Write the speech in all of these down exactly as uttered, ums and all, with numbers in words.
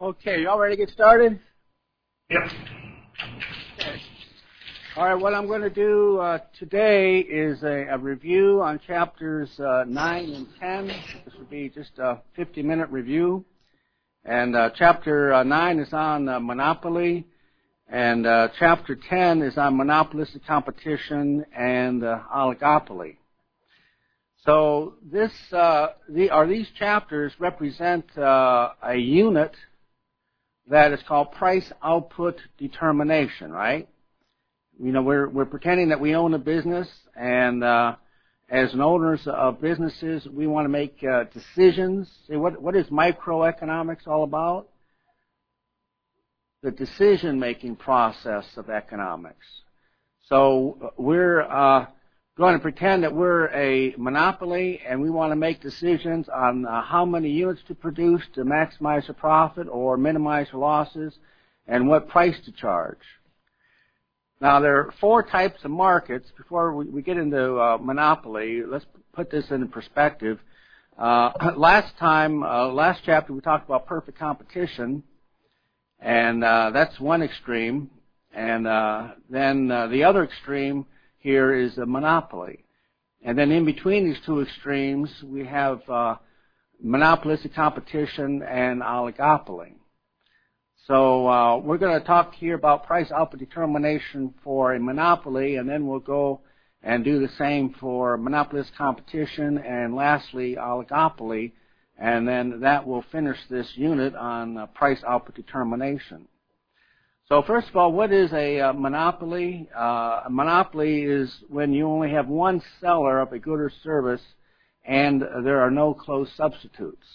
Okay, y'all ready to get started? Yep. Okay. All right, what I'm going to do uh, today is a, a review on chapters uh, nine and ten. This will be just a fifty-minute review. And uh, chapter uh, nine is on uh, monopoly, and uh, chapter ten is on monopolistic competition and uh, oligopoly. So this, uh, the, or these chapters represent uh, a unit that is called price output determination, right? You know, we're we're pretending that we own a business, and uh, as an owners of businesses, we want to make uh, decisions. See, what what is microeconomics all about? The decision-making process of economics. So we're uh, going to pretend that we're a monopoly, and we want to make decisions on uh, how many units to produce to maximize the profit or minimize the losses, and what price to charge. Now, there are four types of markets. Before we, we get into uh, monopoly, let's put this into perspective. Uh, last time, uh, last chapter, we talked about perfect competition, and uh, that's one extreme. And uh, then uh, the other extreme here is a monopoly. And then in between these two extremes, we have uh, monopolistic competition and oligopoly. So uh, we're going to talk here about price output determination for a monopoly, and then we'll go and do the same for monopolistic competition, and lastly, oligopoly, and then that will finish this unit on uh, price output determination. So first of all, what is a uh, monopoly? Uh, a monopoly is when you only have one seller of a good or service and there are no close substitutes.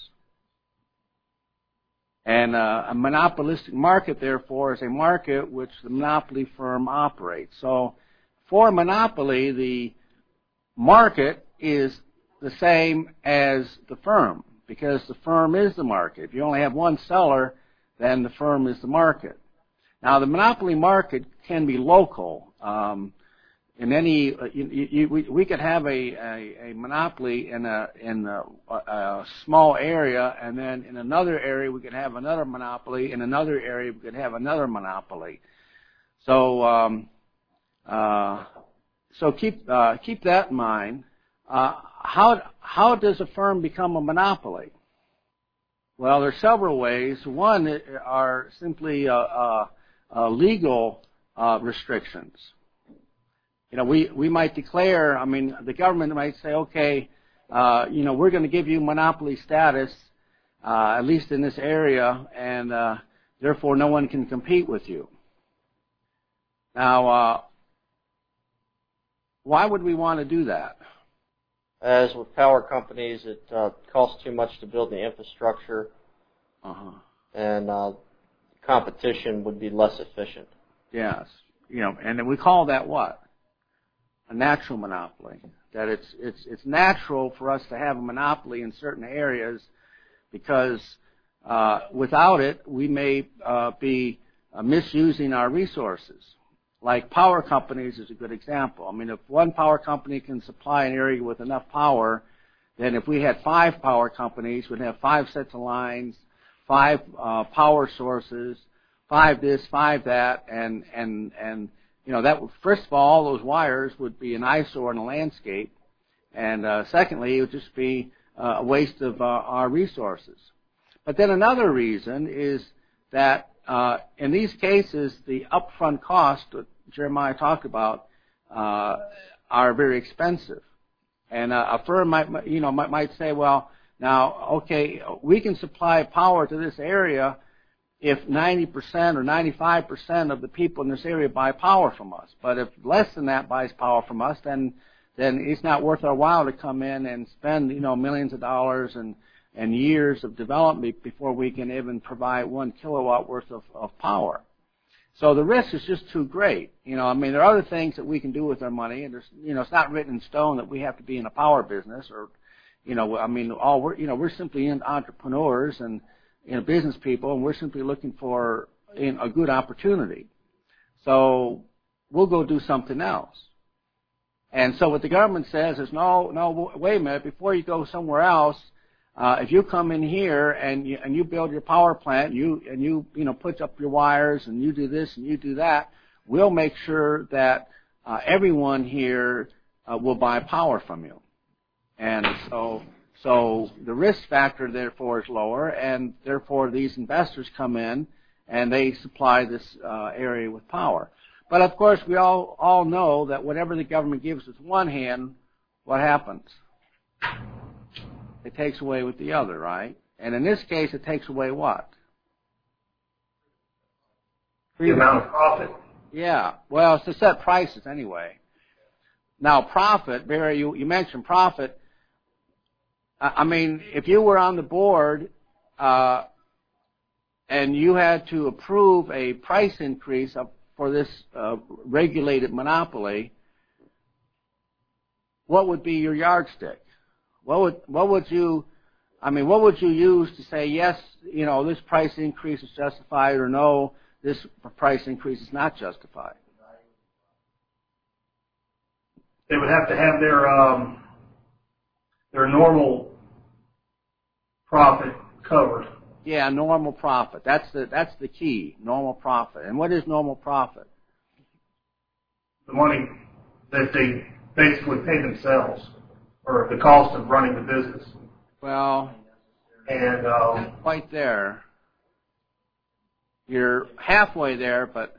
And uh, a monopolistic market, therefore, is a market which the monopoly firm operates. So for a monopoly, the market is the same as the firm because the firm is the market. If you only have one seller, then the firm is the market. Now, the monopoly market can be local. Um, in any, uh, you, you, we, we could have a, a, a monopoly in a in a, a small area, and then in another area we could have another monopoly. In another area we could have another monopoly. So, um, uh, so keep uh, keep that in mind. Uh, how how does a firm become a monopoly? Well, there are several ways. One are simply uh, uh, uh, legal uh, restrictions. You know, we, we might declare, I mean, the government might say, okay, uh, you know, we're going to give you monopoly status, uh, at least in this area, and uh, therefore no one can compete with you. Now, uh, why would we want to do that? As with power companies, it uh, costs too much to build the infrastructure, uh-huh. and uh, competition would be less efficient. Yes, you know, and we call that what? A natural monopoly. That it's it's it's natural for us to have a monopoly in certain areas because uh, without it, we may uh, be uh, misusing our resources. Like power companies is a good example. I mean, if one power company can supply an area with enough power, then if we had five power companies, we'd have five sets of lines, five uh, power sources, five this, five that, and and and you know that first of all, all those wires would be an eyesore in the landscape, and uh, secondly, it would just be uh, a waste of uh, our resources. But then another reason is that uh, in these cases, the upfront costs that Jeremiah talked about uh, are very expensive, and uh, a firm might you know might, might say, well, now okay, we can supply power to this area if ninety percent or ninety-five percent of the people in this area buy power from us. But if less than that buys power from us, then then it's not worth our while to come in and spend, you know, millions of dollars and, and years of development before we can even provide one kilowatt worth of, of power. So the risk is just too great. You know, I mean, there are other things that we can do with our money, and there's, you know, it's not written in stone that we have to be in a power business or, you know, I mean, all we're, you know, we're simply entrepreneurs and, you know, business people, and we're simply looking for you know, a good opportunity. So we'll go do something else. And so what the government says is, no, no, wait a minute, before you go somewhere else, uh, if you come in here and you, and you build your power plant, you and you you know put up your wires and you do this and you do that, we'll make sure that uh, everyone here uh, will buy power from you. And so so the risk factor therefore is lower, and therefore these investors come in and they supply this uh, area with power. But of course, we all all know that whatever the government gives with one hand, what happens? It takes away with the other, right? And in this case, it takes away what? The amount of profit. Yeah. Well, it's to set prices anyway. Now, profit, Barry, you, you mentioned profit. I mean, if you were on the board uh, and you had to approve a price increase of, for this uh, regulated monopoly, what would be your yardstick? What would what would you, I mean, what would you use to say yes, you know, this price increase is justified, or no, this price increase is not justified? They would have to have their um, their normal profit covered. Yeah, normal profit. That's the that's the key. Normal profit. And what is normal profit? The money that they basically pay themselves, or the cost of running the business. Well, and um, not quite there. You're halfway there, but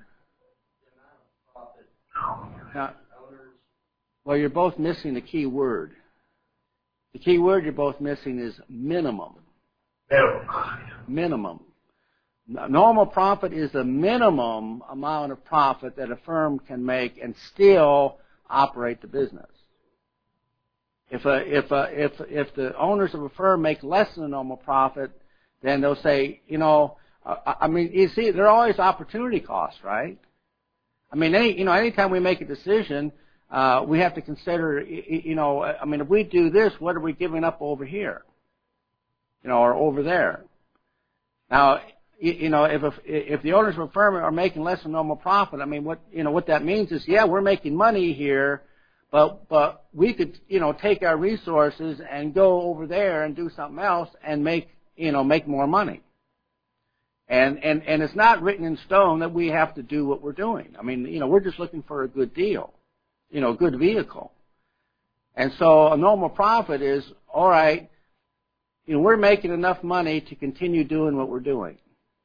not. Well, you're both missing the key word. The key word you're both missing is minimum. Minimum. Minimum. Normal profit is the minimum amount of profit that a firm can make and still operate the business. If a, if a, if if the owners of a firm make less than a normal profit, then they'll say, you know, uh, I mean, you see, there are always opportunity costs, right? I mean, any you know, anytime we make a decision, uh, we have to consider, you know, I mean, if we do this, what are we giving up over here, you know, or over there? Now, you know, if if the owners of a firm are making less than normal profit, I mean, what you know, what that means is, yeah, we're making money here. But but we could, you know, take our resources and go over there and do something else and make, you know, make more money. And and and it's not written in stone that we have to do what we're doing. I mean, you know, we're just looking for a good deal, you know, a good vehicle. And so a normal profit is, all right, you know, we're making enough money to continue doing what we're doing.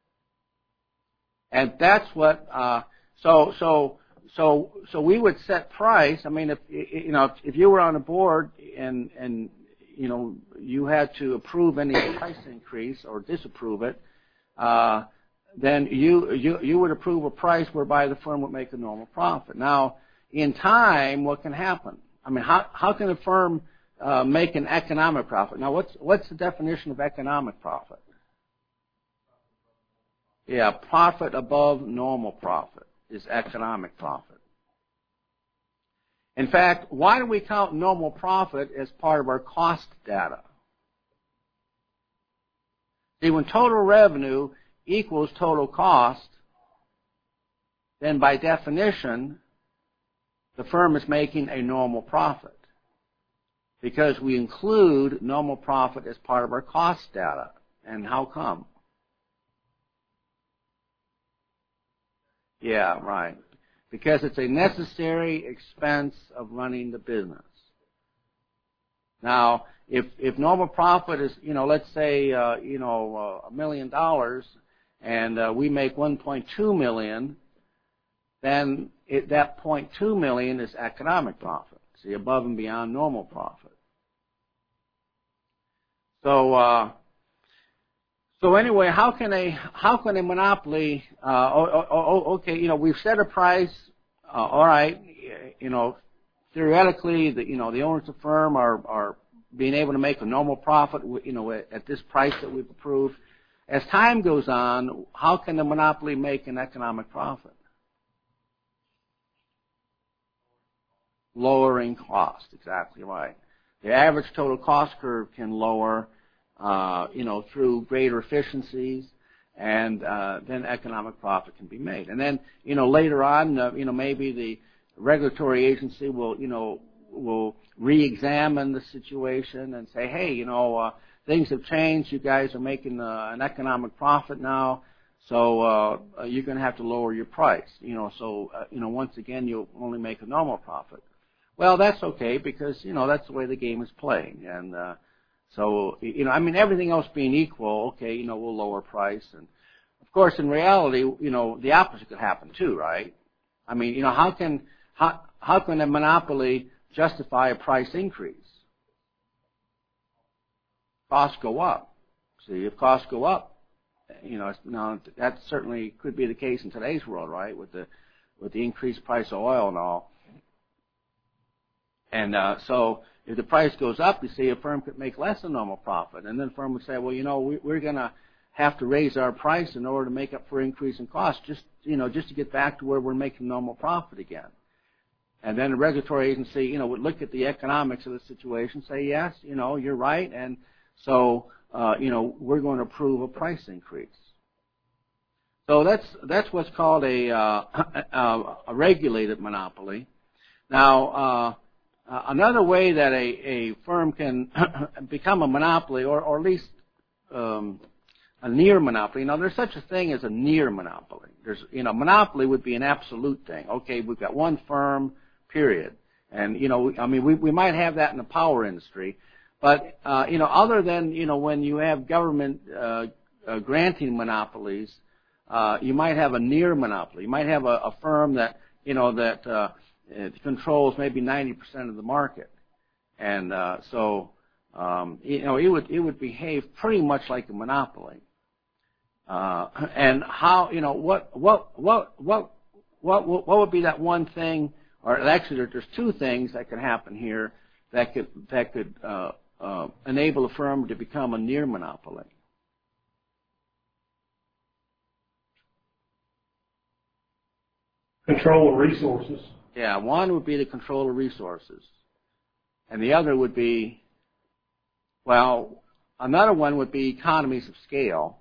And that's what, uh, so so. So, so we would set price. I mean, if you know, if you were on a board and and you know you had to approve any price increase or disapprove it, uh, then you you you would approve a price whereby the firm would make a normal profit. Now, in time, what can happen? I mean, how how can a firm uh, make an economic profit? Now, what's what's the definition of economic profit? Yeah, profit above normal profit is economic profit. In fact, why do we count normal profit as part of our cost data? See, when total revenue equals total cost, then by definition, the firm is making a normal profit, because we include normal profit as part of our cost data. And how come? Yeah, right. Because it's a necessary expense of running the business. Now, if if normal profit is, you know, let's say, uh, you know, a uh, million dollars, and uh, we make one point two million, then it, that point two million is economic profit. See, above and beyond normal profit. So. Uh, So anyway, how can a how can a monopoly? Uh, oh, oh, oh, okay, you know, we've set a price. Uh, all right, you know, theoretically, the you know the owners of the firm are are being able to make a normal profit, you know, at, at this price that we've approved. As time goes on, how can the monopoly make an economic profit? Lowering cost, exactly right. The average total cost curve can lower. Uh, you know, through greater efficiencies, and uh, then economic profit can be made. And then, you know, later on, uh, you know, maybe the regulatory agency will, you know, will re-examine the situation and say, hey, you know, uh, things have changed. You guys are making uh, an economic profit now, so uh, you're going to have to lower your price. You know, so uh, you know, once again, you'll only make a normal profit. Well, that's okay because you know that's the way the game is playing, and uh, so you know, I mean, everything else being equal, okay, you know, we'll lower price, and of course, in reality, you know, the opposite could happen too, right? I mean, you know, how can how how can a monopoly justify a price increase? Costs go up. See, if costs go up, you know, now that certainly could be the case in today's world, right? With the with the increased price of oil and all. And uh, so, if the price goes up, you see, a firm could make less than normal profit, and then the firm would say, well, you know, we, we're going to have to raise our price in order to make up for increase in cost, just you know, just to get back to where we're making normal profit again. And then the regulatory agency, you know, would look at the economics of the situation, say, yes, you know, you're right, and so, uh, you know, we're going to approve a price increase. So that's that's what's called a uh, a, a regulated monopoly. Now, uh, uh, another way that a, a firm can become a monopoly, or, or at least um, a near monopoly. Now, there's such a thing as a near monopoly. There's, you know, monopoly would be an absolute thing. Okay, we've got one firm, period. And, you know, I mean, we, we might have that in the power industry. But, uh, you know, other than, you know, when you have government uh, uh, granting monopolies, uh, you might have a near monopoly. You might have a, a firm that, you know, that uh, controls maybe ninety percent of the market. And uh, so, um, you know, it would, it would behave pretty much like a monopoly. Uh, and how, you know, what, what, what, what, what, what would be that one thing, or actually there's two things that could happen here that could, that could, uh, uh, enable a firm to become a near monopoly. Control of resources. Yeah, one would be the control of resources. And the other would be, well, another one would be economies of scale.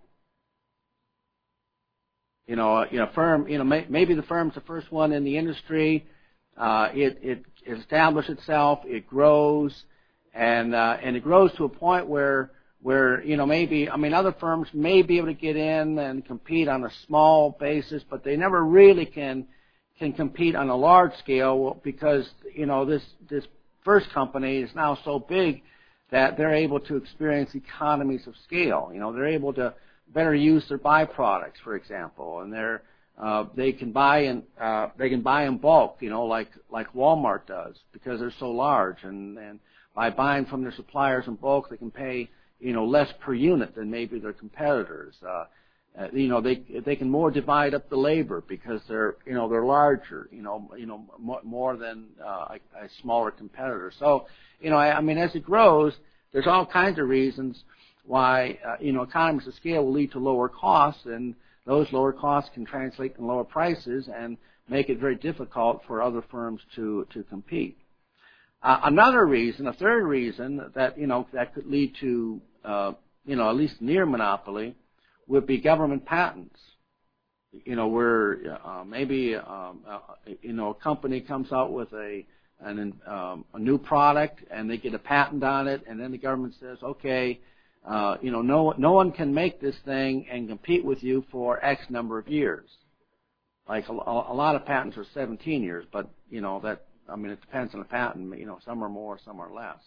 You know, you know, firm. You know, may, maybe the firm's the first one in the industry. Uh, it it establishes itself. It grows, and uh, and it grows to a point where where you know maybe I mean other firms may be able to get in and compete on a small basis, but they never really can can compete on a large scale because you know this this first company is now so big that they're able to experience economies of scale. You know, they're able to better use their byproducts, for example, and they're uh, they can buy in uh, they can buy in bulk, you know, like like Walmart does because they're so large, and and by buying from their suppliers in bulk, they can pay you know less per unit than maybe their competitors. Uh, uh, you know, they they can more divide up the labor because they're you know they're larger, you know you know more, more than uh, a, a smaller competitor. So you know, I, I mean, as it grows, there's all kinds of reasons why, uh, you know, economies of scale will lead to lower costs, and those lower costs can translate in lower prices and make it very difficult for other firms to, to compete. Uh, another reason, a third reason that, you know, that could lead to, uh, you know, at least near monopoly would be government patents. You know, where uh, maybe, um, uh, you know, a company comes out with a, an, um, a new product and they get a patent on it, and then the government says, okay, Uh, you know, no, no one can make this thing and compete with you for X number of years. Like a, a lot of patents are seventeen years, but, you know, that, I mean, it depends on the patent. You know, some are more, some are less.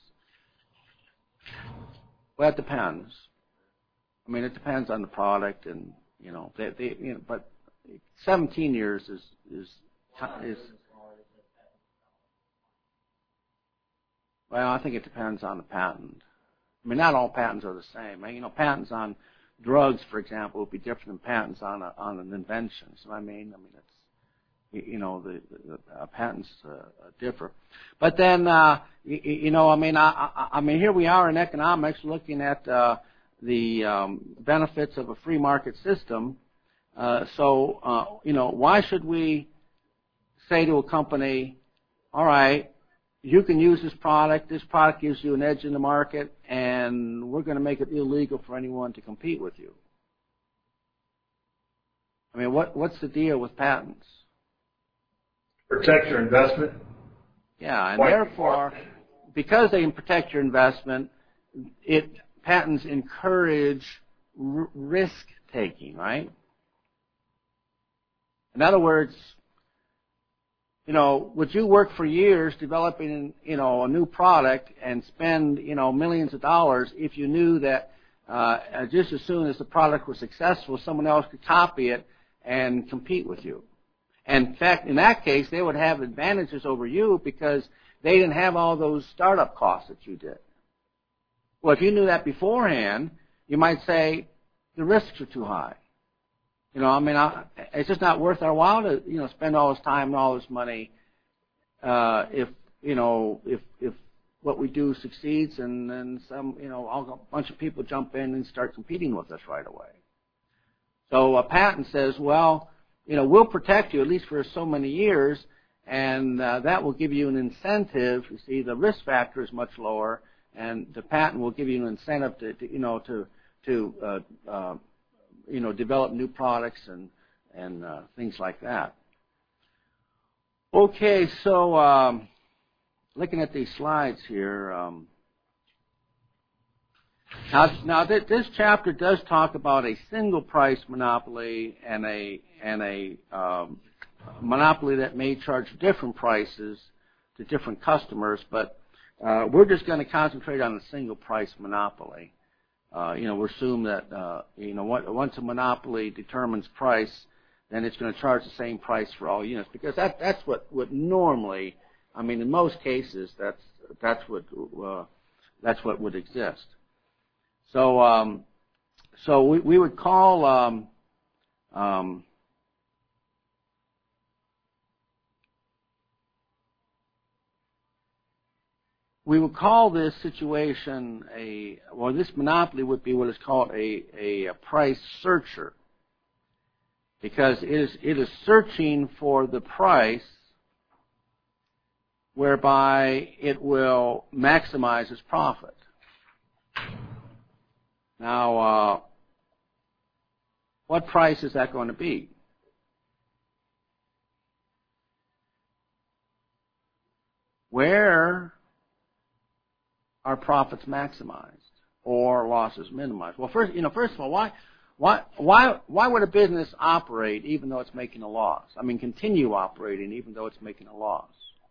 Well, it depends. I mean, it depends on the product and, you know, they, they you know, but seventeen years is, is, is, well, I think it depends on the patent. I mean, not all patents are the same. You know, patents on drugs, for example, would be different than patents on a, on an invention. So I mean, I mean, it's you know, the, the uh, patents uh, differ. But then, uh, you, you know, I mean, I, I, I mean, here we are in economics looking at uh, the um, benefits of a free market system. Uh, so, uh, you know, why should we say to a company, all right, you can use this product, this product gives you an edge in the market, and we're going to make it illegal for anyone to compete with you? I mean, what, what's the deal with patents? Protect your investment. Yeah, and therefore, because they can protect your investment, it patents encourage r- risk taking, right? In other words, you know, would you work for years developing, you know, a new product and spend, you know, millions of dollars if you knew that uh, just as soon as the product was successful, someone else could copy it and compete with you? And in fact, in that case, they would have advantages over you because they didn't have all those startup costs that you did. Well, if you knew that beforehand, you might say the risks are too high. You know, I mean, I, it's just not worth our while to, you know, spend all this time and all this money uh, if, you know, if if what we do succeeds and then some, you know, a bunch of people jump in and start competing with us right away. So a patent says, well, you know, we'll protect you at least for so many years, and uh, that will give you an incentive. You see, the risk factor is much lower, and the patent will give you an incentive to, to you know, to to uh, uh, you know, develop new products and and uh, things like that. Okay, so um, looking at these slides here. Um, now, now th- this chapter does talk about a single price monopoly and a and a um, monopoly that may charge different prices to different customers, but uh, we're just going to concentrate on the single price monopoly. Uh, you know, we assume that, uh, you know, once a monopoly determines price, then it's going to charge the same price for all units, because that, that's what, what normally, I mean, in most cases, that's, that's what, uh, that's what would exist. So, um, so we, we would call, um, um, we would call this situation a, well, this monopoly would be what is called a, a, a price searcher, because it is, it is searching for the price whereby it will maximize its profit. Now, uh, what price is that going to be? Where are profits maximized or losses minimized? Well, first, you know, first of all, why, why, why, why would a business operate even though it's making a loss? I mean, continue operating even though it's making a loss.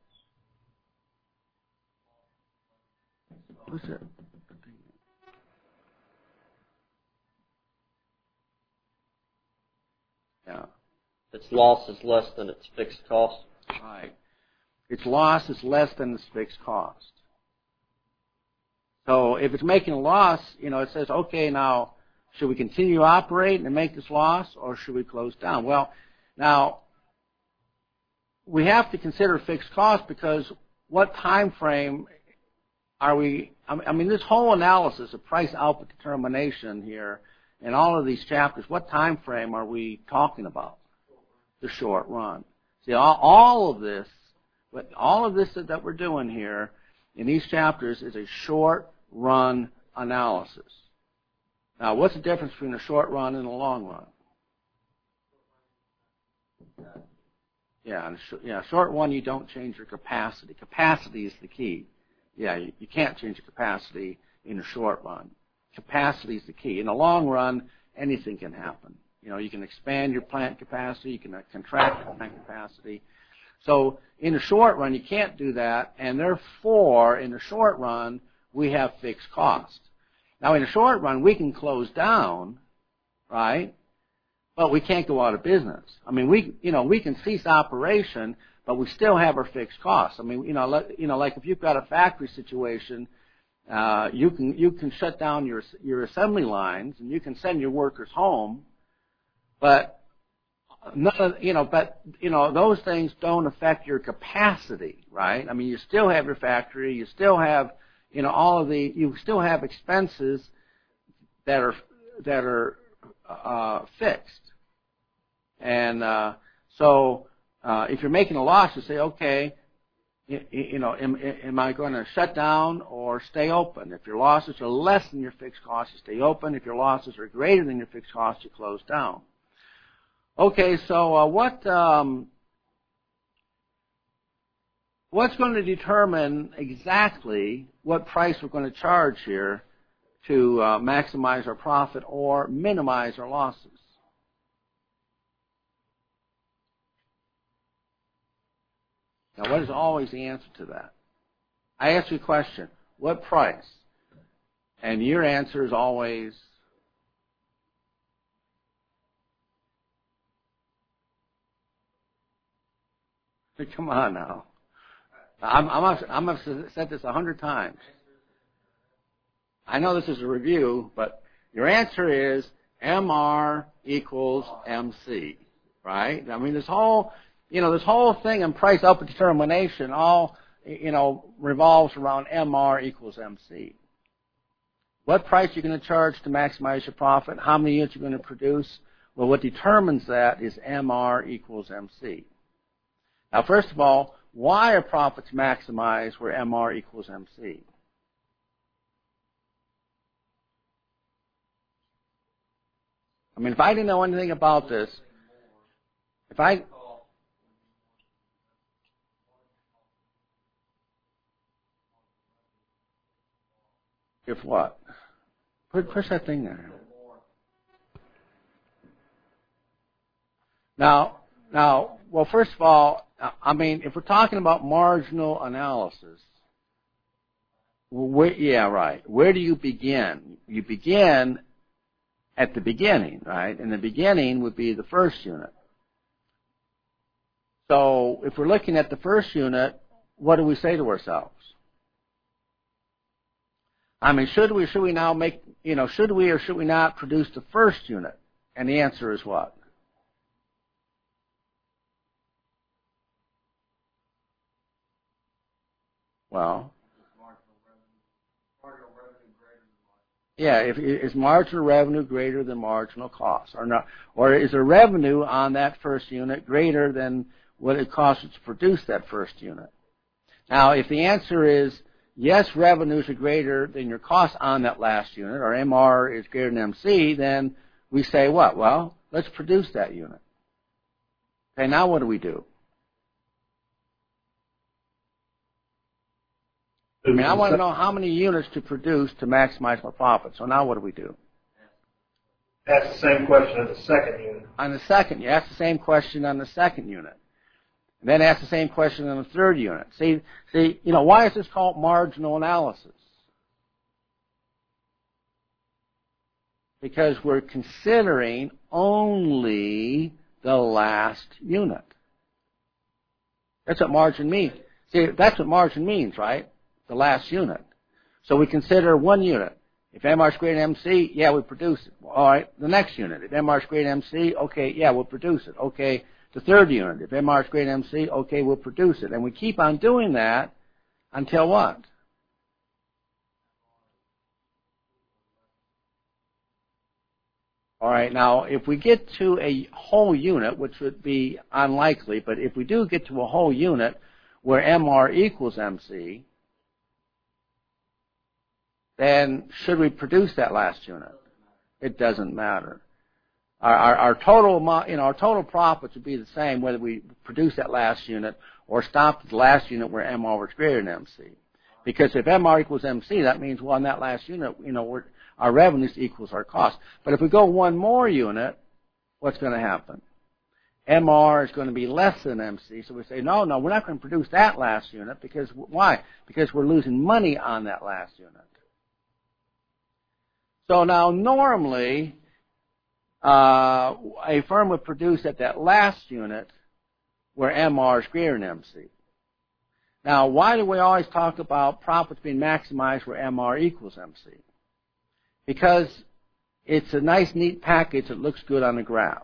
What's it? Yeah. Its loss is less than its fixed cost. Right. Its loss is less than its fixed cost. So if it's making a loss, you know, it says, okay, now, should we continue operating and make this loss, or should we close down? Well, now, we have to consider fixed costs, because what time frame are we, I mean, this whole analysis of price output determination here in all of these chapters, what time frame are we talking about? The short run. See, all, all of this, all of this that we're doing here in these chapters is a short run analysis. Now, what's the difference between a short run and a long run? Yeah, in a sh- yeah, short run, you don't change your capacity. Capacity is the key. Yeah, you, you can't change your capacity in a short run. Capacity is the key. In the long run, anything can happen. You know, you can expand your plant capacity, you can uh, contract your plant capacity. So in the short run, you can't do that, and therefore, in the short run, we have fixed cost. Now, in the short run, we can close down, right? But we can't go out of business. I mean, we, you know, we can cease operation, but we still have our fixed costs. I mean, you know, like, you know, like if you've got a factory situation, uh, you can you can shut down your your assembly lines and you can send your workers home, but none of, you know, but you know, those things don't affect your capacity, right? I mean, you still have your factory, you still have, you know, all of the, you still have expenses that are that are uh, fixed, and uh, so uh, if you're making a loss, you say, okay, you, you know, am, am I going to shut down or stay open? If your losses are less than your fixed costs, you stay open. If your losses are greater than your fixed costs, you close down. Okay, so uh, what um, what's going to determine exactly what price we're going to charge here to uh, maximize our profit or minimize our losses? Now, what is always the answer to that? I ask you a question, what price? And your answer is always, come on now. I'm, I'm, I'm going to said this a hundred times. I know this is a review, but your answer is M R equals M C, right? I mean, this whole, you know, this whole thing in price output determination all, you know, revolves around M R equals M C. What price you're going to charge to maximize your profit? How many units you're going to produce? Well, what determines that is M R equals M C. Now, first of all, why are profits maximized where M R equals M C? I mean, if I didn't know anything about this, if I... If what? Put, push that thing there. Now, now, well, first of all, I mean, if we're talking about marginal analysis, where, yeah, right. Where do you begin? You begin at the beginning, right? And the beginning would be the first unit. So if we're looking at the first unit, what do we say to ourselves? I mean, should we, should we now make, you know, should we or should we not produce the first unit? And the answer is what? Well, yeah, if is marginal revenue greater than marginal cost, or not, or is the revenue on that first unit greater than what it costs to produce that first unit? Now, if the answer is yes, revenues are greater than your cost on that last unit, or M R is greater than M C, then we say what? Well, let's produce that unit. Okay, now what do we do? I mean, I want to know how many units to produce to maximize my profit. So now what do we do? Ask the same question on the second unit. On the second, you ask the same question on the second unit. And then ask the same question on the third unit. See, see, you know, why is this called marginal analysis? Because we're considering only the last unit. That's what margin means. See, that's what margin means, right? The last unit. So we consider one unit. If M R is greater than M C, yeah, we produce it. All right, the next unit. If M R is greater than M C, okay, yeah, we'll produce it. Okay, the third unit. If M R is greater than M C, okay, we'll produce it. And we keep on doing that until what? All right, now, if we get to a whole unit, which would be unlikely, but if we do get to a whole unit where M R equals M C, then should we produce that last unit? It doesn't matter. Our, our, our total, you know, our total profits would be the same whether we produce that last unit or stop at the last unit where M R was greater than M C. Because if M R equals M C, that means, well, on that last unit, you know, we're, our revenues equals our cost. But if we go one more unit, what's going to happen? M R is going to be less than M C, so we say, no, no, we're not going to produce that last unit because, why? Because we're losing money on that last unit. So now, normally, uh, a firm would produce at that last unit where M R is greater than M C. Now, why do we always talk about profits being maximized where M R equals M C? Because it's a nice, neat package that looks good on the graph.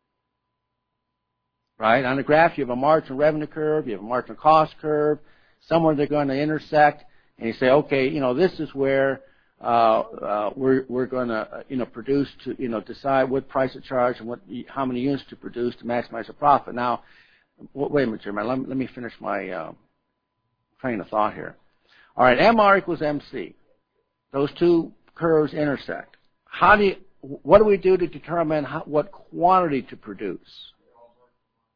Right? On the graph, you have a marginal revenue curve, you have a marginal cost curve, somewhere they're going to intersect, and you say, okay, you know, this is where Uh, uh, we're we're going to uh, you know produce to you know decide what price to charge and what how many units to produce to maximize the profit. Now, wait a minute, Jeremiah. Let me, let me finish my uh, train of thought here. All right, M R equals M C. Those two curves intersect. How do you, what do we do to determine how, what quantity to produce?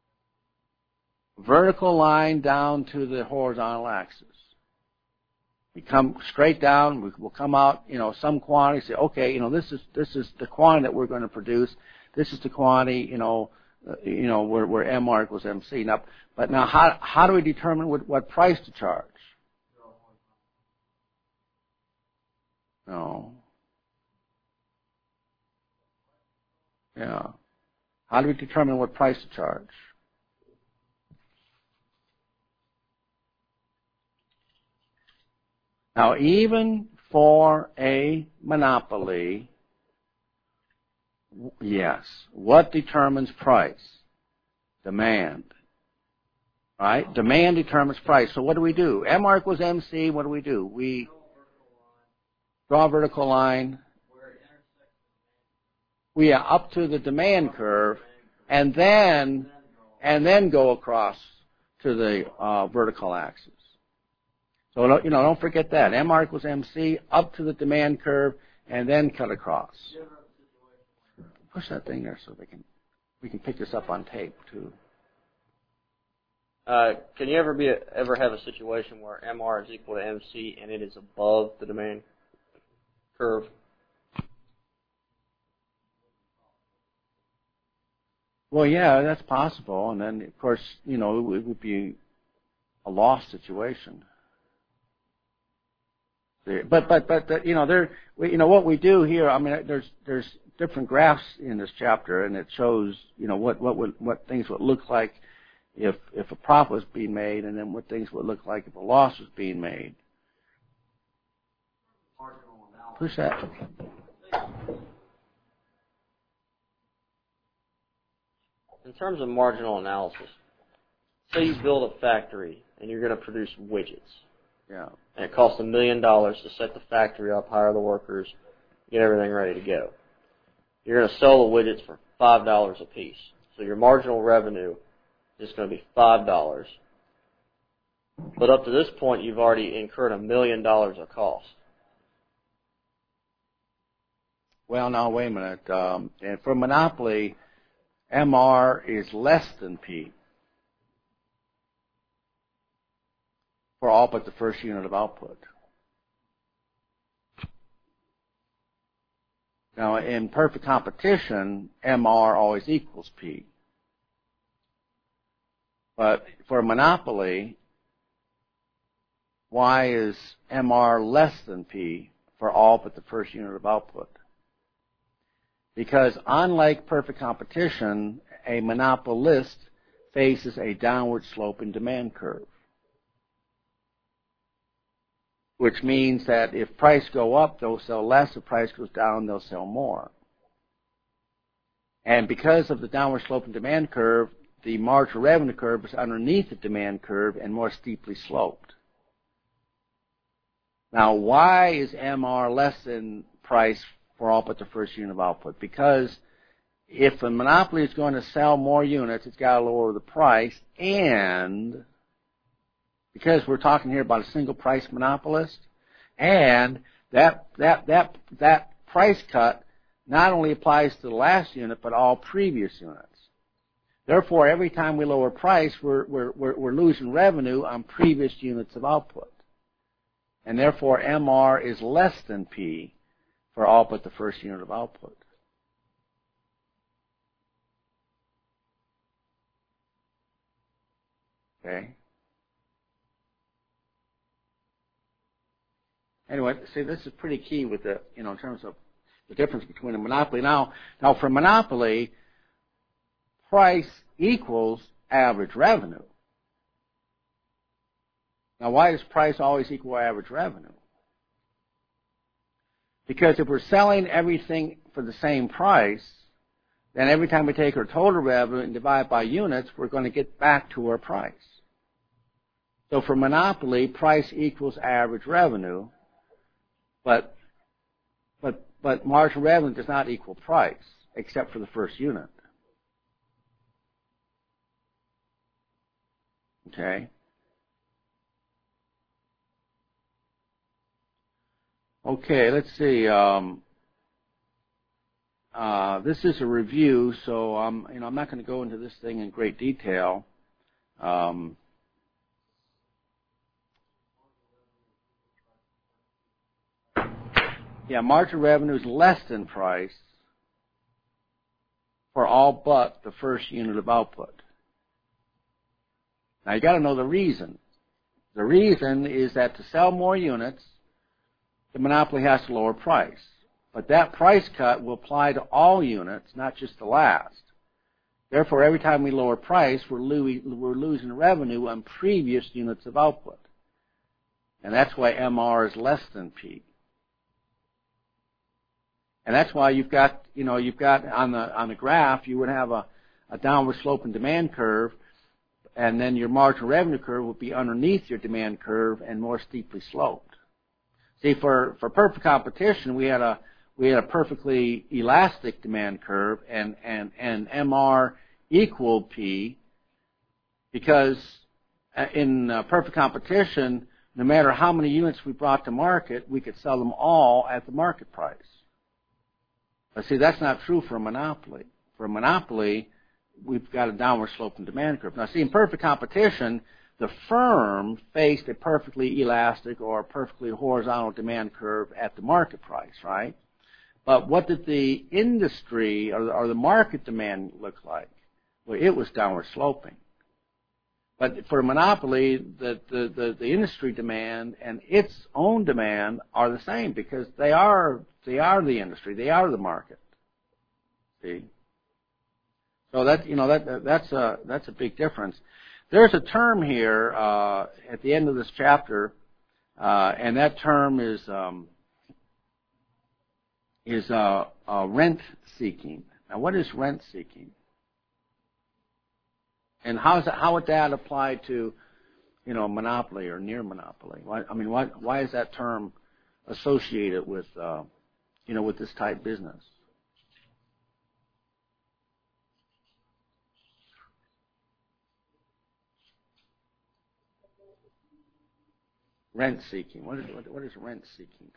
Vertical line down to the horizontal axis. We come straight down. We, we'll come out, you know, some quantity. Say, okay, you know, this is this is the quantity that we're going to produce. This is the quantity, you know, uh, you know, where, where M R equals M C. Now, but now, how how do we determine what, what price to charge? No. Yeah. How do we determine what price to charge? Now, even for a monopoly, yes, what determines price? Demand. Right? Demand determines price. So what do we do? M R equals M C, what do we do? We draw a vertical line. We are up to the demand curve, and then and then go across to the uh, vertical axis. So, you know, don't forget that. M R equals M C, up to the demand curve, and then cut across. Push that thing there so they can, we can pick this up on tape, too. Uh, can you ever be a, ever have a situation where M R is equal to M C and it is above the demand curve? Well, yeah, that's possible. And then, of course, you know, it would be a loss situation. But but but you know there you know what we do here. I mean, there's there's different graphs in this chapter, and it shows you know what what would what things would look like if if a profit was being made, and then what things would look like if a loss was being made. Push that. In terms of marginal analysis, say you build a factory and you're going to produce widgets. Yeah. And it costs a million dollars to set the factory up, hire the workers, get everything ready to go. You're going to sell the widgets for five dollars a piece. So your marginal revenue is going to be five dollars. But up to this point, you've already incurred a million dollars of cost. Well, now, wait a minute. Um, and for monopoly, M R is less than P for all but the first unit of output. Now, in perfect competition, M R always equals P. But for a monopoly, why is M R less than P for all but the first unit of output? Because unlike perfect competition, a monopolist faces a downward sloping demand curve, which means that if price go up, they'll sell less. If price goes down, they'll sell more. And because of the downward sloping demand curve, the marginal revenue curve is underneath the demand curve and more steeply sloped. Now, why is M R less than price for all but the first unit of output? Because if a monopoly is going to sell more units, it's got to lower the price, and because we're talking here about a single price monopolist, and that that that that price cut not only applies to the last unit but all previous units. Therefore, every time we lower price, we're we're we're, we're losing revenue on previous units of output, and therefore M R is less than P for all but the first unit of output. Okay. Anyway, see, this is pretty key with the, you know, in terms of the difference between a monopoly. Now, now for monopoly, price equals average revenue. Now, why does price always equal average revenue? Because if we're selling everything for the same price, then every time we take our total revenue and divide by units, we're going to get back to our price. So for monopoly, price equals average revenue, but but but marginal revenue does not equal price, except for the first unit. Okay? Okay, let's see. Um, uh, this is a review, so um, you know, I'm not going to go into this thing in great detail. Um, Yeah, marginal revenue is less than price for all but the first unit of output. Now you got to know the reason. The reason is that to sell more units, the monopoly has to lower price. But that price cut will apply to all units, not just the last. Therefore, every time we lower price, we're, lo- we're losing revenue on previous units of output. And that's why M R is less than P. And that's why you've got, you know, you've got on the on the graph, you would have a, a downward sloping demand curve, and then your marginal revenue curve would be underneath your demand curve and more steeply sloped. See, for, for perfect competition, we had a we had a perfectly elastic demand curve, and and and M R equaled P, because in uh, perfect competition, no matter how many units we brought to market, we could sell them all at the market price. But see, that's not true for a monopoly. For a monopoly, we've got a downward sloping demand curve. Now, see, in perfect competition, the firm faced a perfectly elastic or perfectly horizontal demand curve at the market price, right? But what did the industry or the, or the market demand look like? Well, it was downward sloping. But for a monopoly, the, the, the, the industry demand and its own demand are the same, because they are they are the industry, they are the market. See, so that you know that that's a that's a big difference. There's a term here uh, at the end of this chapter, uh, and that term is um, is uh, uh, rent seeking. Now, what is rent seeking? And how is that, how would that apply to, you know, monopoly or near monopoly? Why, I mean, why why is that term associated with, uh, you know, with this type business? Rent seeking. What is what, what is rent seeking?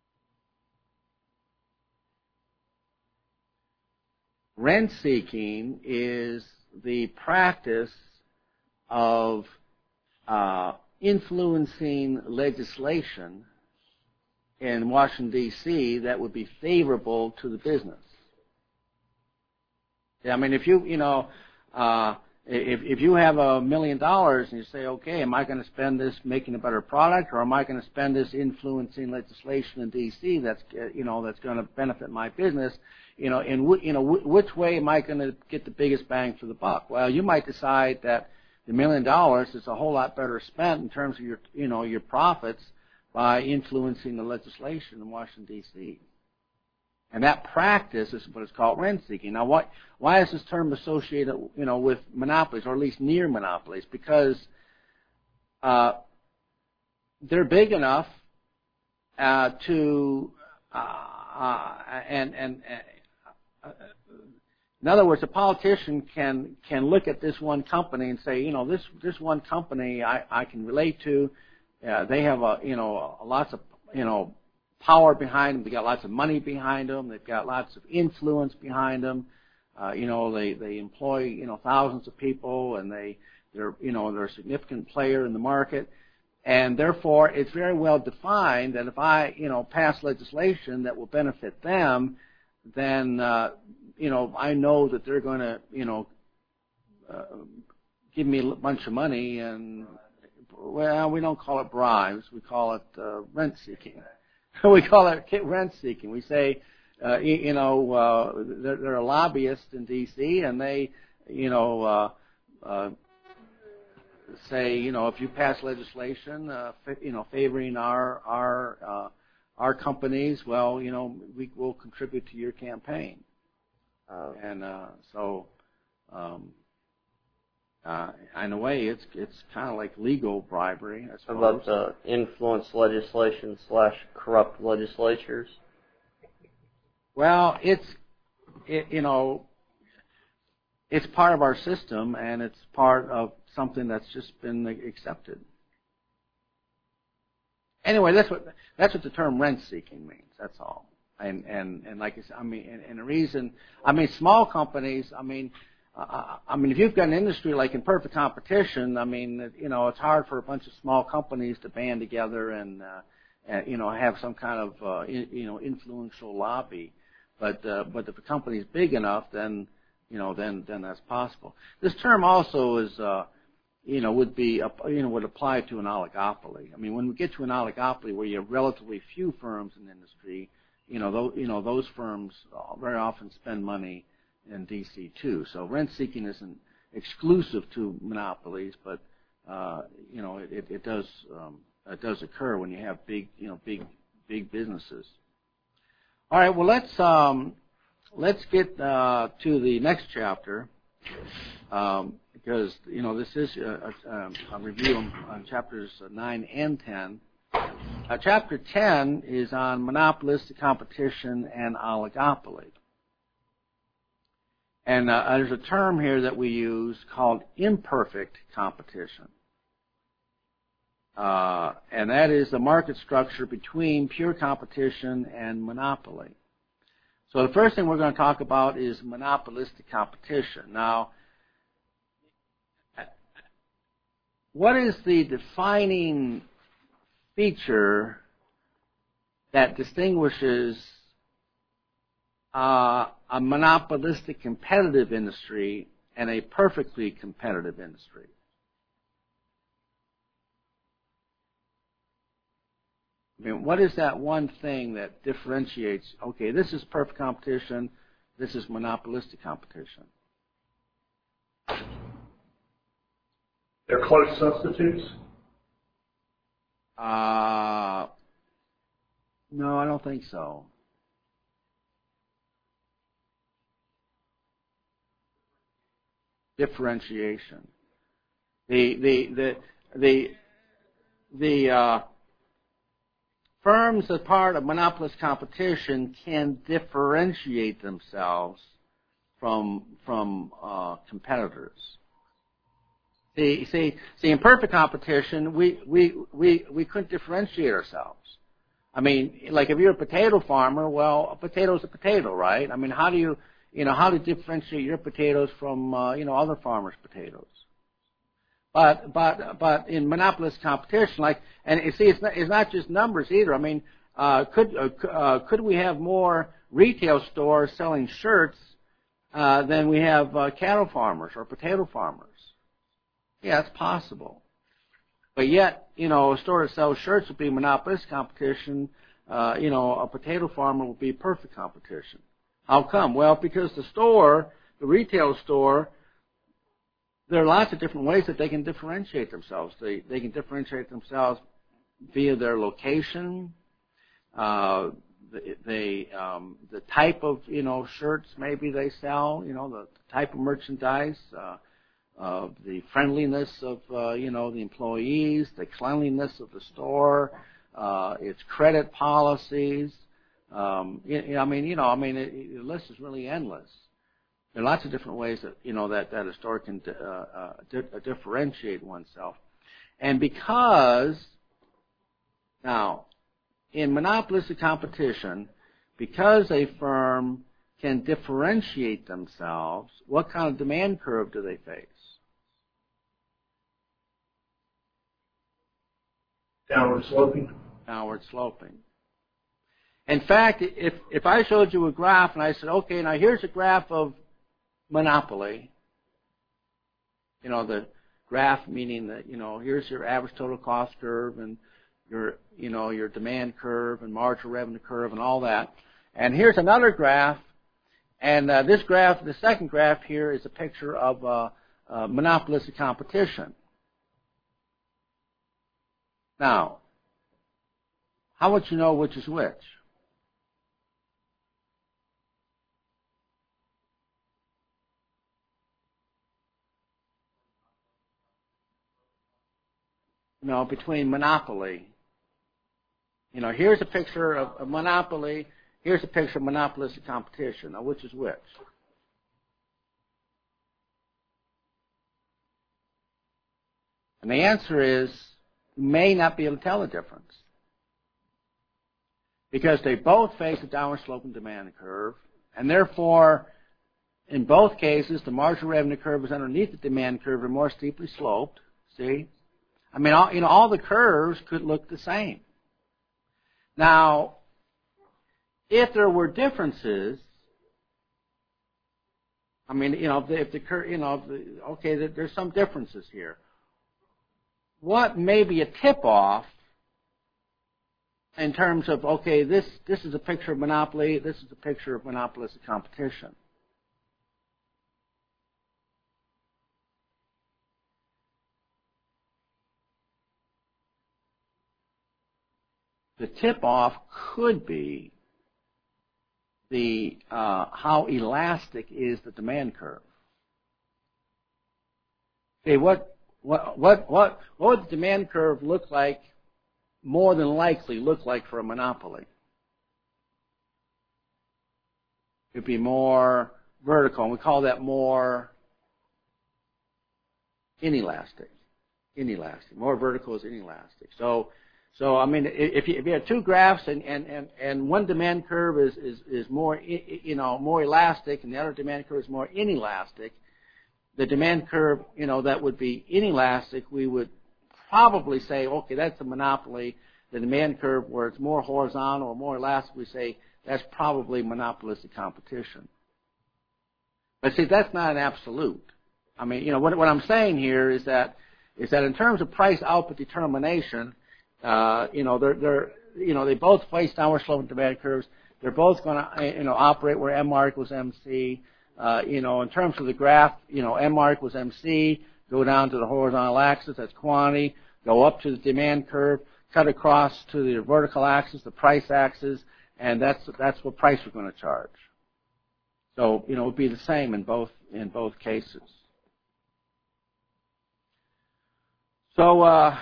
Rent seeking is the practice of uh, influencing legislation in Washington, D C that would be favorable to the business. Yeah, I mean, if you, you know, uh, if, if you have a million dollars and you say, okay, am I going to spend this making a better product, or am I going to spend this influencing legislation in D C that's, you know, that's going to benefit my business? You know, in w- you know, w- which way am I going to get the biggest bang for the buck? Well, you might decide that the million dollars is a whole lot better spent in terms of your, you know, your profits by influencing the legislation in Washington, D C And that practice is what is called rent seeking. Now, what, why is this term associated, you know, with monopolies, or at least near monopolies? Because uh, they're big enough uh, to uh, uh, and and. and in other words, a politician can can look at this one company and say, you know, this this one company I, I can relate to. Uh, they have a you know lots of you know power behind them. They got lots of money behind them. They've got lots of influence behind them. Uh, you know, they they employ you know thousands of people, and they they're you know they're a significant player in the market. And therefore, it's very well defined that if I you know pass legislation that will benefit them, then uh, you know I know that they're going to you know uh, give me a bunch of money, and well, we don't call it bribes, we call it uh, rent seeking. We call it rent seeking. We say uh, you, you know uh, they're, they're a lobbyist in D C and they you know uh, uh, say you know if you pass legislation uh, you know favoring our our uh, our companies, well, you know, we will contribute to your campaign. Uh, and uh, so, um, uh, in a way, it's it's kind of like legal bribery, I suppose. How about the influence legislation slash corrupt legislatures? Well, it's, it, you know, it's part of our system, and it's part of something that's just been accepted. Anyway, that's what that's what the term rent seeking means. That's all. And and and like I said, I mean, and, and the reason, I mean, small companies. I mean, uh, I mean, if you've got an industry like in perfect competition, I mean, you know, it's hard for a bunch of small companies to band together and uh, uh, you know, have some kind of, uh, in, you know, influential lobby. But uh, but if a company is big enough, then you know, then then that's possible. This term also is, uh, you know, would be, you know, would apply to an oligopoly. I mean, when we get to an oligopoly where you have relatively few firms in the industry, you know, those, you know, those firms very often spend money in D C too. So rent seeking isn't exclusive to monopolies, but uh, you know, it, it, it does um, it does occur when you have big, you know, big big businesses. All right, well, let's um, let's get uh, to the next chapter um, because you know this is a, a, a review on, on chapters nine and ten. Uh, chapter ten is on monopolistic competition and oligopoly, and uh, there's a term here that we use called imperfect competition. Uh, and that is the market structure between pure competition and monopoly. So the first thing we're going to talk about is monopolistic competition. Now, what is the defining feature that distinguishes uh, a monopolistic competitive industry and a perfectly competitive industry? I mean, what is that one thing that differentiates, okay, this is perfect competition, this is monopolistic competition? They're close substitutes? Uh, no, I don't think so. Differentiation. The, the, the, the, the, uh, firms as part of monopolist competition can differentiate themselves from from uh, competitors. See, see, see, in perfect competition, we, we we we couldn't differentiate ourselves. I mean, like if you're a potato farmer, well, a potato's a potato, right? I mean, how do you you know how to differentiate your potatoes from uh, you know other farmers' potatoes? But but but in monopolist competition, like, and you see, it's not, it's not just numbers either. I mean, uh, could uh, uh, could we have more retail stores selling shirts uh, than we have uh, cattle farmers or potato farmers? Yeah, it's possible. But yet, you know, a store that sells shirts would be monopolistic competition. Uh, you know, a potato farmer would be perfect competition. How come? Well, because the store, the retail store, there are lots of different ways that they can differentiate themselves. They they can differentiate themselves via their location, uh, they um, the type of you know shirts maybe they sell, you know the type of merchandise, uh, uh, the friendliness of uh, you know the employees, the cleanliness of the store, uh, its credit policies. Um, you, I mean, you know, I mean, it, it, the list is really endless. There are lots of different ways that you know that, that a store can uh, uh, di- differentiate oneself, and because now in monopolistic competition, because a firm can differentiate themselves, what kind of demand curve do they face? Downward sloping. Downward sloping. In fact, if if I showed you a graph and I said, okay, now here's a graph of monopoly, you know, the graph meaning that, you know, here's your average total cost curve and your, you know, your demand curve and marginal revenue curve and all that. And here's another graph, and uh, this graph, the second graph here is a picture of uh, uh, monopolistic competition. Now, how would you know which is which? You know, between monopoly. You know, here's a picture of, of monopoly. Here's a picture of monopolistic competition. Now, which is which? And the answer is, you may not be able to tell the difference. Because they both face a downward sloping demand curve, and therefore, in both cases, the marginal revenue curve is underneath the demand curve and more steeply sloped. See? I mean, all, you know, all the curves could look the same. Now, if there were differences, I mean, you know, if the, if the you know, if the, okay, there's some differences here. What may be a tip-off in terms of, okay, this, this is a picture of monopoly, this is a picture of monopolistic competition. The tip-off could be the uh, how elastic is the demand curve. Okay, what what what what what would the demand curve look like? More than likely, look like for a monopoly. It'd be more vertical, and we call that more inelastic. Inelastic. More vertical is inelastic. So. So I mean, if you, if you have two graphs and, and, and, and one demand curve is, is, is more you know more elastic and the other demand curve is more inelastic, the demand curve you know that would be inelastic, we would probably say, okay, that's a monopoly. The demand curve where it's more horizontal or more elastic, we say that's probably monopolistic competition. But see, that's not an absolute. I mean, you know what, what I'm saying here is that is that in terms of price output determination. Uh, you know, they're, they're, you know, they both face downward sloping demand curves. They're both going to, you know, operate where M R equals M C. Uh, you know, in terms of the graph, you know, M R equals M C, go down to the horizontal axis, that's quantity, go up to the demand curve, cut across to the vertical axis, the price axis, and that's, that's what price we're going to charge. So, you know, it would be the same in both, in both cases. So, uh,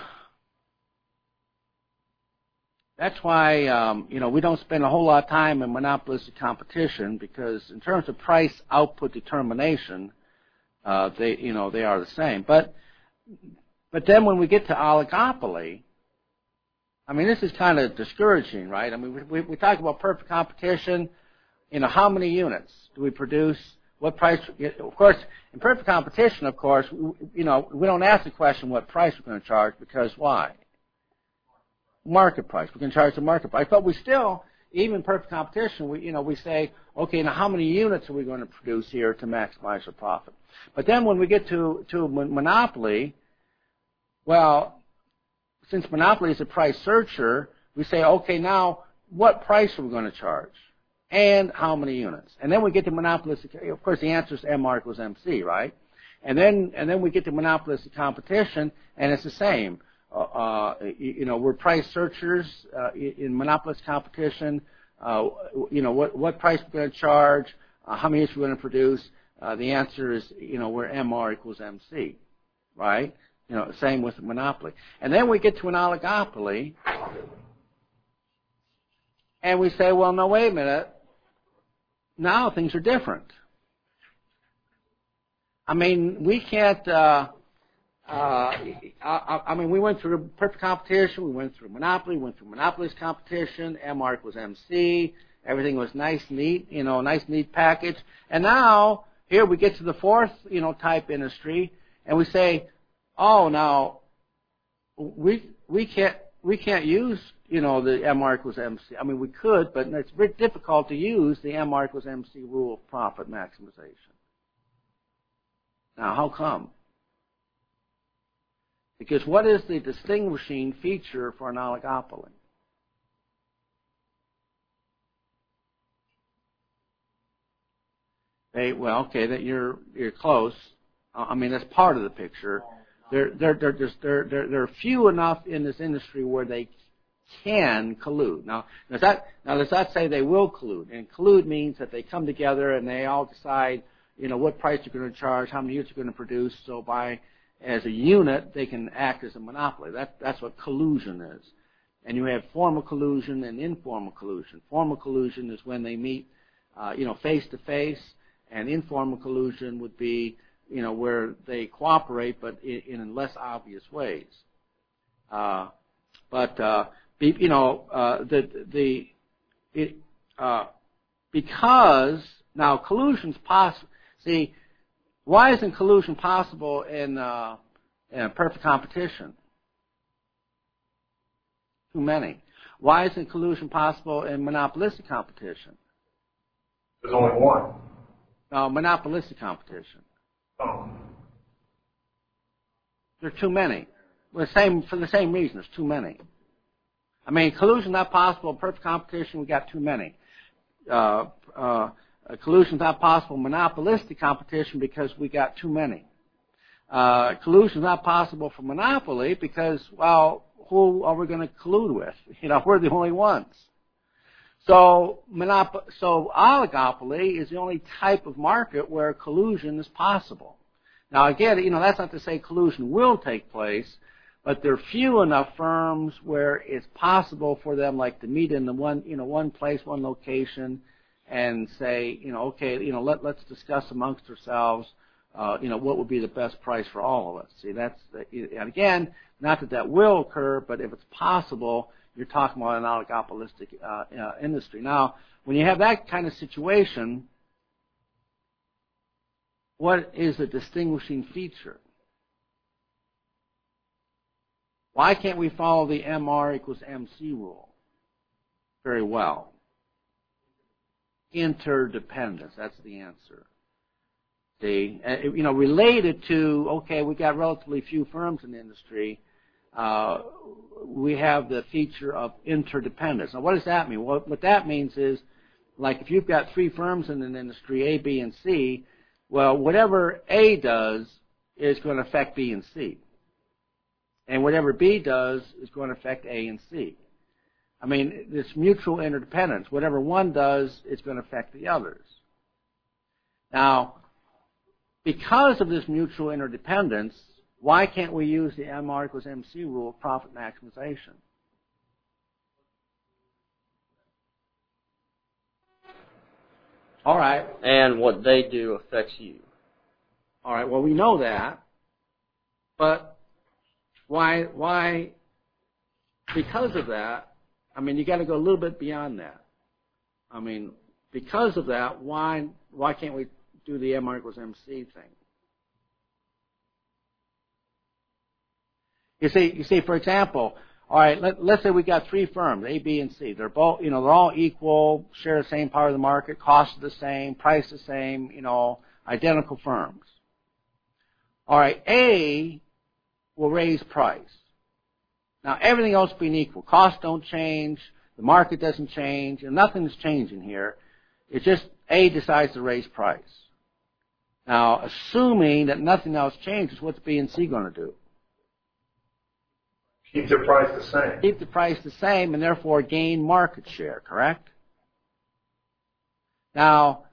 That's why um, you know we don't spend a whole lot of time in monopolistic competition because in terms of price output determination, uh, they you know they are the same. But but then when we get to oligopoly, I mean this is kind of discouraging, right? I mean we we talk about perfect competition. You know how many units do we produce? What price? Of course, in perfect competition, of course, you know we don't ask the question what price we're going to charge because why? Market price. We can charge the market price, but we still, even in perfect competition, we you know we say, okay, now how many units are we going to produce here to maximize our profit? But then when we get to to monopoly, well, since monopoly is a price searcher, we say, okay, now what price are we going to charge, and how many units? And then we get to monopolistic. Of course, the answer is M R equals M C, right? And then and then we get to monopolistic competition, and it's the same. Uh, you know, we're price searchers uh, in monopolistic competition. Uh, you know, what, what price we're going to charge, uh, how many units we're going to produce. Uh, the answer is, you know, we're M R equals M C, right? You know, same with monopoly. And then we get to an oligopoly, and we say, well, no, wait a minute. Now things are different. I mean, we can't. Uh, Uh, I, I mean, we went through perfect competition, we went through monopoly, we went through monopolist competition, M R equals M C, everything was nice, neat, you know, nice, neat package. And now, here we get to the fourth, you know, type industry, and we say, oh, now, we we can't we can't use, you know, the M R equals M C. I mean, we could, but it's very difficult to use the M R equals M C rule of profit maximization. Now, how come? Because what is the distinguishing feature for an oligopoly? Hey, well, okay, that you're you're close. I mean, that's part of the picture. There, there, there, there, there, there are few enough in this industry where they can collude. Now, does that now does that say they will collude? And collude means that they come together and they all decide, you know, what price you're going to charge, how many units you're going to produce. So by as a unit, they can act as a monopoly. That, that's what collusion is. And you have formal collusion and informal collusion. Formal collusion is when they meet, uh, you know, face to face, and informal collusion would be, you know, where they cooperate, but in, in less obvious ways. Uh, but uh, be, you know, uh, the the it, uh, because now collusion's possible. See. Why isn't collusion possible in, uh, in perfect competition? Too many. Why isn't collusion possible in monopolistic competition? There's only one. No, monopolistic competition. Oh. There are too many. The same, for the same reason, there's too many. I mean, collusion not possible. Perfect competition, we got too many. Uh, uh, collusion not possible. Monopolistic competition because we got too many. Uh, collusion not possible for monopoly because, well, who are we going to collude with? You know, we're the only ones. So, monop- so oligopoly is the only type of market where collusion is possible. Now, again, you know, that's not to say collusion will take place, but there are few enough firms where it's possible for them, like, to meet in the one, you know, one place, one location, and say, you know, okay, you know, let, let's discuss amongst ourselves, uh, you know, what would be the best price for all of us. See, that's, the, and again, not that that will occur, but if it's possible, you're talking about an oligopolistic uh, uh, industry. Now, when you have that kind of situation, what is the distinguishing feature? Why can't we follow the M R equals M C rule very well? Interdependence, that's the answer. See, uh, you know, related to, okay, we got relatively few firms in the industry, uh, we have the feature of interdependence. Now, what does that mean? Well, what that means is, like, if you've got three firms in an industry, A, B, and C, well, whatever A does is going to affect B and C. And whatever B does is going to affect A and C. I mean, this mutual interdependence. Whatever one does is going to affect the others. Now, because of this mutual interdependence, why can't we use the M R equals M C rule of profit maximization? All right. And what they do affects you. All right. Well, we know that, but why? Why? Because of that, I mean, you got to go a little bit beyond that. I mean, because of that, why? Why can't we do the M R equals M C thing? You see, you see, for example, all right, let, let's say we got three firms, A, B, and C. They're both, you know, they're all equal, share the same part of the market, cost is the same, price the same, you know, identical firms. All right, A will raise price. Now, everything else being equal, costs don't change, the market doesn't change, and nothing's changing here. It's just A decides to raise price. Now, assuming that nothing else changes, what's B and C going to do? Keep the price the same. Keep the price the same and therefore gain market share, correct? Now,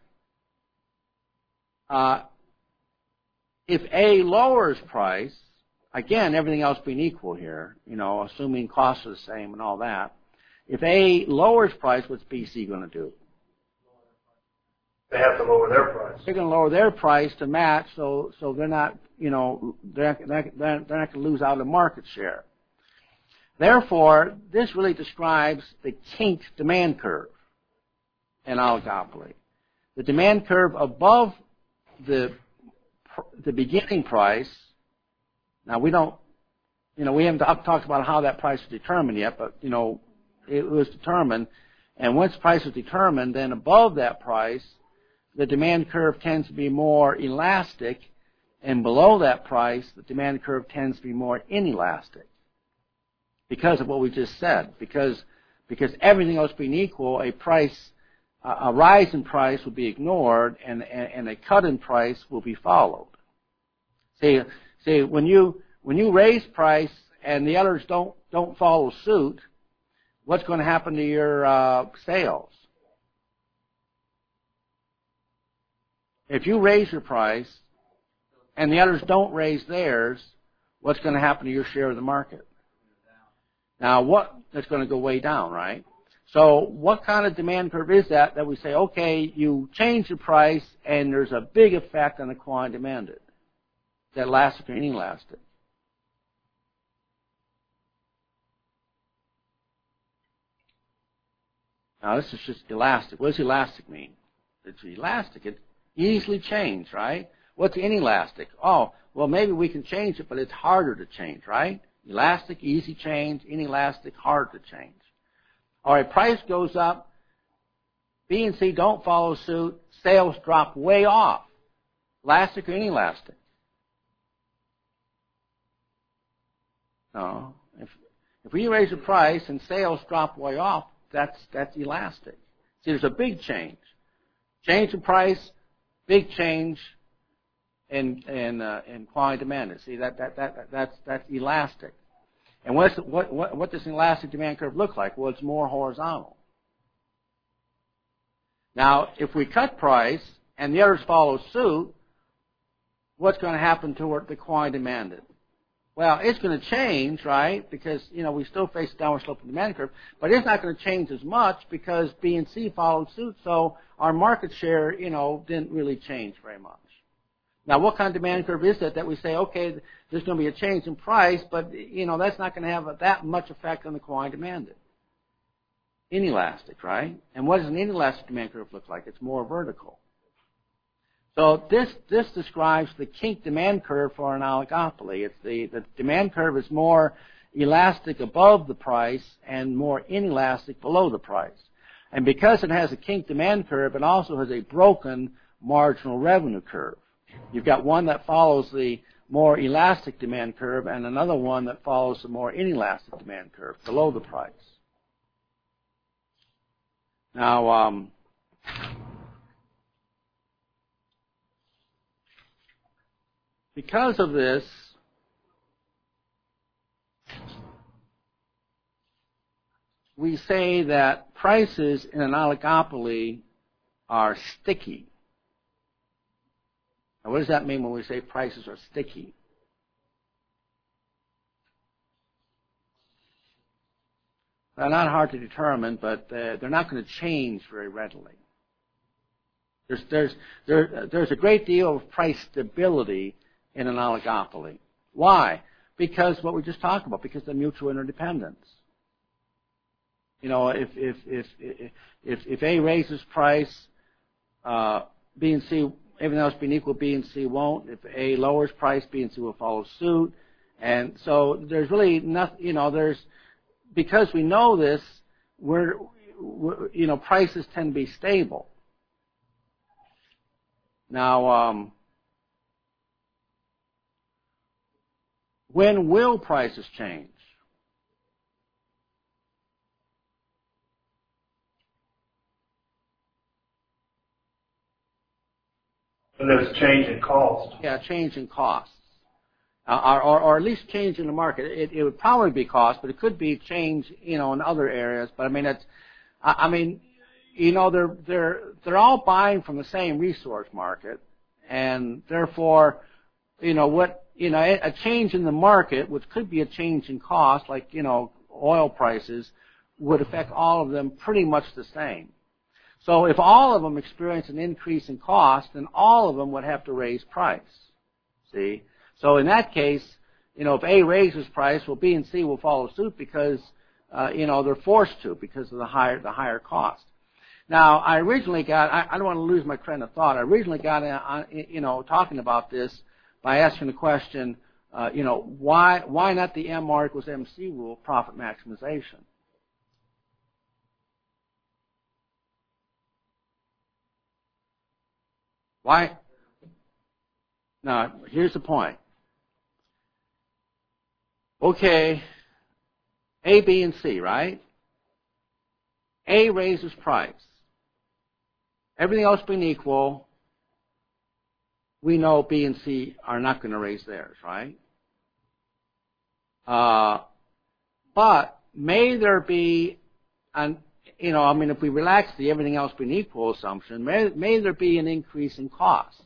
uh, if A lowers price, again, everything else being equal here, you know, assuming costs are the same and all that, if A lowers price, what's B C going to do? They have to lower their price. They're going to lower their price to match, so so they're not, you know, they're they're, they're not going to lose out on market share. Therefore, this really describes the kinked demand curve in oligopoly. The demand curve above the the beginning price. Now we don't, you know, we haven't talked about how that price was determined yet, but you know, it was determined. And once price is determined, then above that price, the demand curve tends to be more elastic, and below that price, the demand curve tends to be more inelastic. Because of what we just said, because because everything else being equal, a price, uh, a rise in price will be ignored, and, and and a cut in price will be followed. See, see when you when you raise price and the others don't don't follow suit, what's going to happen to your uh, sales? If you raise your price and the others don't raise theirs, what's going to happen to your share of the market? Now, what, that's going to go way down, right? So what kind of demand curve is that that we say, okay, you change the price and there's a big effect on the quantity demanded? Is that elastic or inelastic? Now, this is just elastic. What does elastic mean? It's elastic. It easily changes, right? What's inelastic? Oh, well, maybe we can change it, but it's harder to change, right? Elastic, easy change. Inelastic, hard to change. All right, price goes up, B and C don't follow suit, sales drop way off. Elastic or inelastic? No. If if we raise the price and sales drop way off, that's that's elastic. See, there's a big change. Change in price, big change in in uh, in quantity demanded. See, that that that that's that's elastic. And what's the, what what what does an elastic demand curve look like? Well, it's more horizontal. Now, if we cut price and the others follow suit, what's going to happen to the quantity demanded? Well, it's going to change, right? Because, you know, we still face a downward slope of the demand curve, but it's not going to change as much because B and C followed suit, so our market share, you know, didn't really change very much. Now, what kind of demand curve is that that we say, okay, there's going to be a change in price, but, you know, that's not going to have a, that much effect on the quantity demanded? Inelastic, right? And what does an inelastic demand curve look like? It's more vertical. So this this describes the kink demand curve for an oligopoly. It's the, the demand curve is more elastic above the price and more inelastic below the price. And because it has a kink demand curve, it also has a broken marginal revenue curve. You've got one that follows the more elastic demand curve and another one that follows the more inelastic demand curve below the price. Now, um, because of this, we say that prices in an oligopoly are sticky. Now, what does that mean when we say prices are sticky? They're not hard to determine, but uh, they're not going to change very readily. There's, there's, there, there's a great deal of price stability in an oligopoly. Why? Because what we just talked about, because of the mutual interdependence. You know, if if if if, if A raises price, uh, B and C, everything else being equal, B and C won't. If A lowers price, B and C will follow suit. And so there's really nothing, you know, there's, because we know this, we're, we're you know, prices tend to be stable. Now, um, when will prices change? And there's a change in cost. Yeah, change in costs. Uh, or, or, or at least change in the market. It, it would probably be cost, but it could be change, you know, in other areas. But I mean, it's, I, I mean, you know, they're they're they're all buying from the same resource market, and therefore, you know, what you know, a change in the market, which could be a change in cost, like you know, oil prices, would affect all of them pretty much the same. So if all of them experience an increase in cost, then all of them would have to raise price. See? So in that case, you know, if A raises price, well, B and C will follow suit because, uh, you know, they're forced to because of the higher the higher cost. Now, I originally got, I, I don't want to lose my train of thought. I originally got, uh, you know, talking about this by asking the question, uh, you know, why why not the M R equals M C rule, profit maximization? Why? Now, here's the point. Okay, A, B, and C, right? A raises price. Everything else being equal, we know B and C are not going to raise theirs, right? Uh, but may there be an, you know, I mean, if we relax the everything else being equal assumption, may, may there be an increase in costs?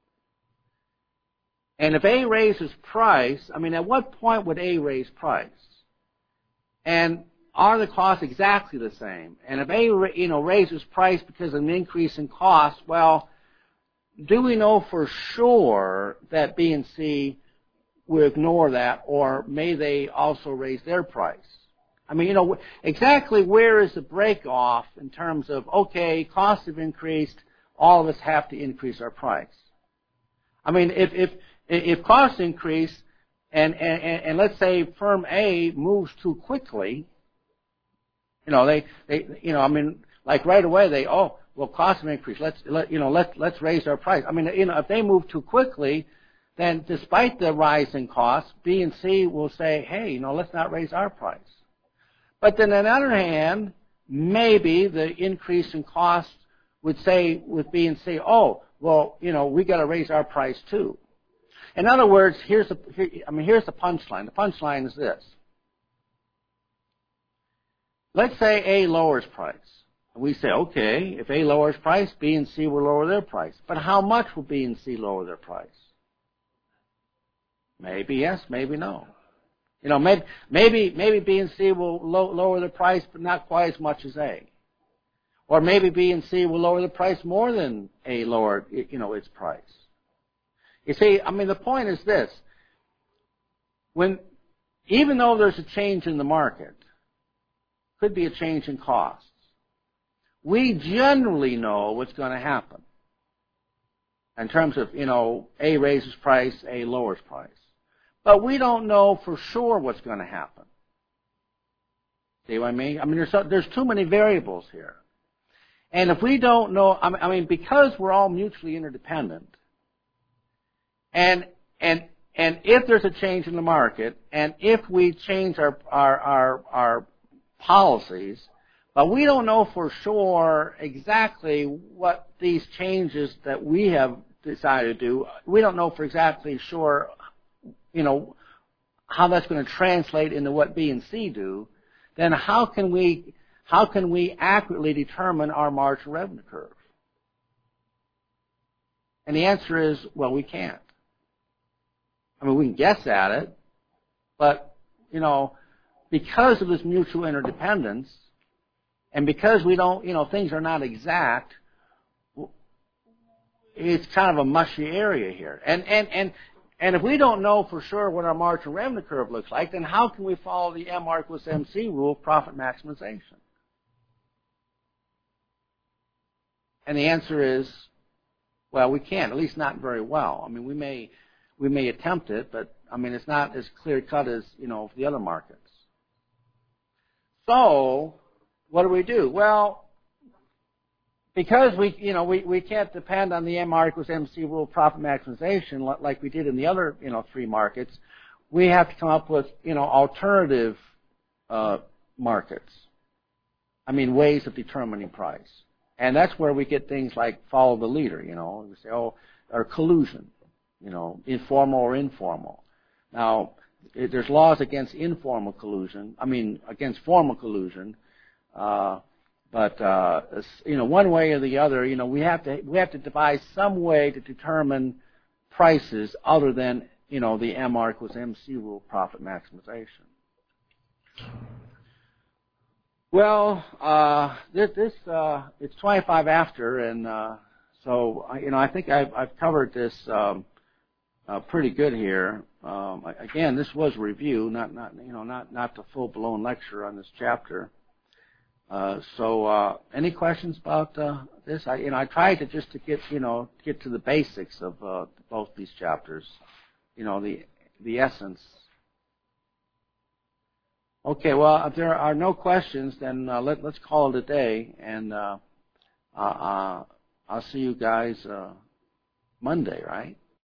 And if A raises price, I mean, at what point would A raise price? And are the costs exactly the same? And if A, you know, raises price because of an increase in cost, well, do we know for sure that B and C will ignore that, or may they also raise their price? I mean, you know, exactly where is the break off in terms of, okay, costs have increased, all of us have to increase our price? I mean, if if if costs increase, and, and, and let's say firm A moves too quickly, You know, they, they, you know, I mean, like right away they, oh, well, costs have increased. Let's, let, you know, let, let's raise our price. I mean, you know, if they move too quickly, then despite the rise in costs, B and C will say, hey, you know, let's not raise our price. But then on the other hand, maybe the increase in cost would say with B and C, oh, well, you know, we got to raise our price too. In other words, here's the, here, I mean, here's the punchline. The punchline is this. Let's say A lowers price. We say, okay, if A lowers price, B and C will lower their price. But how much will B and C lower their price? Maybe yes, maybe no. You know, maybe maybe maybe B and C will lo- lower the price, but not quite as much as A. Or maybe B and C will lower the price more than A lowered, you know, its price. You see, I mean, the point is this: when, even though there's a change in the market, could be a change in costs, we generally know what's going to happen in terms of, you know, A raises price, A lowers price. But we don't know for sure what's going to happen. See what I mean? I mean, there's, so, there's too many variables here. And if we don't know, I mean, because we're all mutually interdependent, and, and, and if there's a change in the market, and if we change our, our, our, our policies, but we don't know for sure exactly what these changes that we have decided to do, we don't know for exactly sure, you know, how that's going to translate into what B and C do, then how can we, how can we accurately determine our marginal revenue curve? And the answer is, well, we can't. I mean, we can guess at it, but, you know, because of this mutual interdependence, and because we don't, you know, things are not exact, it's kind of a mushy area here. And, and, and, and if we don't know for sure what our marginal revenue curve looks like, then how can we follow the M R equals M C rule of profit maximization? And the answer is, well, we can't, at least not very well. I mean, we may, we may attempt it, but, I mean, it's not as clear-cut as, you know, the other markets. So, what do we do? Well, because we, you know, we, we can't depend on the M R equals M C rule of profit maximization like we did in the other, you know, three markets, we have to come up with, you know, alternative uh, markets. I mean, ways of determining price. And that's where we get things like follow the leader, you know, we say, oh, or collusion, you know, informal or informal. Now, it, there's laws against informal collusion, I mean, against formal collusion, uh, but, uh, you know, one way or the other, you know, we have to, we have to devise some way to determine prices other than, you know, the M R equals M C rule of profit maximization. Well, uh, this, this uh, it's twenty-five after, and uh, so you know I think I've, I've covered this um, uh, pretty good here. Um, again, this was a review, not not you know not not the full-blown lecture on this chapter. Uh, so, uh, any questions about uh, this? I you know I tried to just to get you know get to the basics of uh, both these chapters, you know the the essence. Okay, well, if there are no questions, then uh, let, let's call it a day, and uh, uh, uh, I'll see you guys uh, Monday, right?